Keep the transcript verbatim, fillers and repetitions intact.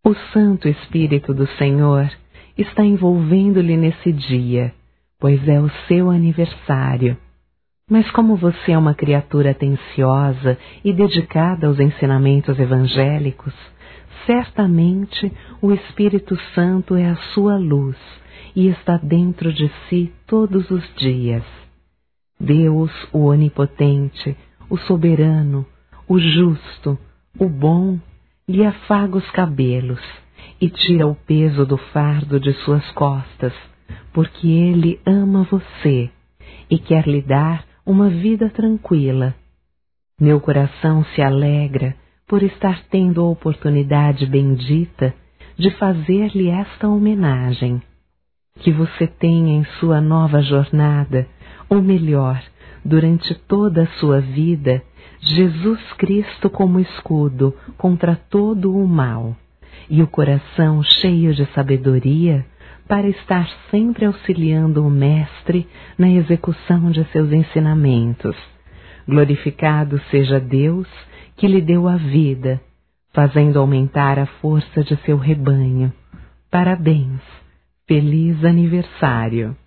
O Santo Espírito do Senhor está envolvendo-lhe nesse dia, pois é o seu aniversário. Mas como você é uma criatura atenciosa e dedicada aos ensinamentos evangélicos, certamente o Espírito Santo é a sua luz e está dentro de si todos os dias. Deus, o Onipotente, o Soberano, o Justo, o Bom, lhe afaga os cabelos e tira o peso do fardo de suas costas, porque Ele ama você e quer lhe dar uma vida tranquila. Meu coração se alegra por estar tendo a oportunidade bendita de fazer-lhe esta homenagem. Que você tenha em sua nova jornada, ou melhor, durante toda a sua vida, Jesus Cristo como escudo contra todo o mal, e o coração cheio de sabedoria para estar sempre auxiliando o Mestre na execução de seus ensinamentos. Glorificado seja Deus que lhe deu a vida, fazendo aumentar a força de seu rebanho. Parabéns! Feliz aniversário!